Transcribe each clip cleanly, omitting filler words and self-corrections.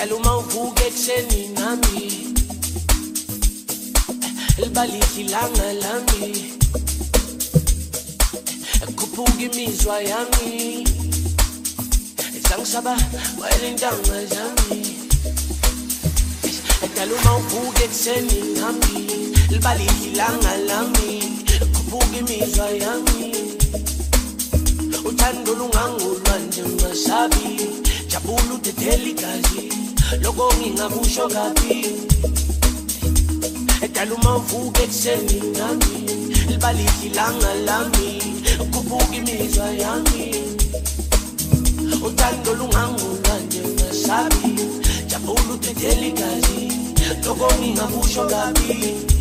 Edala uma uvuka ekuseni nami Libalihle ilanga lami Kuphunga imizwa yami Zangisaba wayela intanga zami Edala uma uvuka ekuseni nami Libalihle ilanga lami Kuphunga imizwa yami Uthando lungangolwa njengasabi Jabulu udedela igazi Loko ngingakusho kabi Edala uma uvuka ekuseni nami Libalihle ilanga lami Kuphunga imizwa yami Uthando lungangolwa njengasabi Jabulu udedela igazi Loko ngingakusho kabi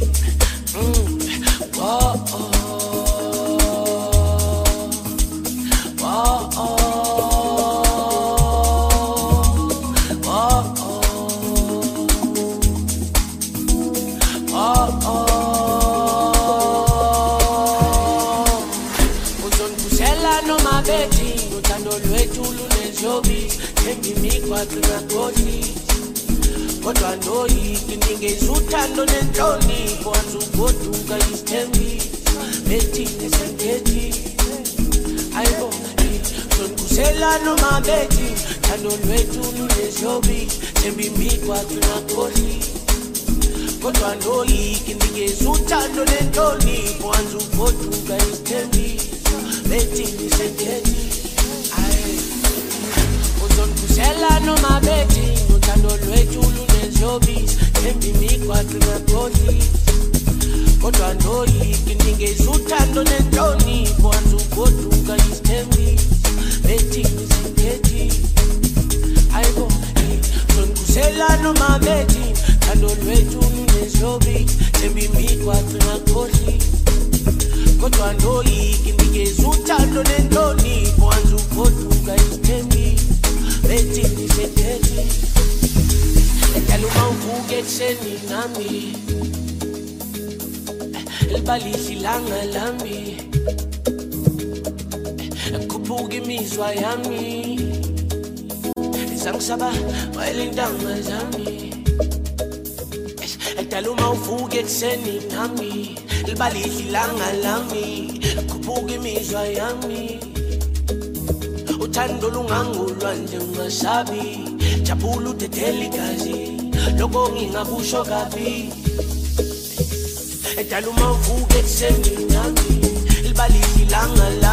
Kodwa ndoyiki ningezuthando nenhlonipho wanzugoduka isithembiso bethini sengethi ayibona sonkusela noma bethi thando lwethu lunezobi sembimikwa tunakhosi Kodwa ndoyiki ningezuthando nenhlonipho wanzugoduka isithembiso bethini sengethi Sonkusela noma bethi uthando lwethu lunezobisi sembimikwa tunakhosi Kodwa ndoyiki ningezuthando nenhlonipho wanzugoduka isithembiso bethini sengethi ayibo sonkusela noma bethi thando lwethu lunezobisi sembimikwa tunakhosi Kodwa ndoyiki ningezuthando nenhlonipho wanzugoduka isithembiso bethini sengethi Edala uma uvuka ekuseni nami Libalihle ilanga lami Kuphunga imizwa yami Zangisaba wayela intanga zami Edala uma uvuka ekuseni nami Libalihle ilanga lami Kuphunga imizwa yami Uthando lungangolwa njengasabi Jabulu udedela igazi Loko ngingakusho kabi Edala uma uvuka ekuseni nami Libalihle ilanga lami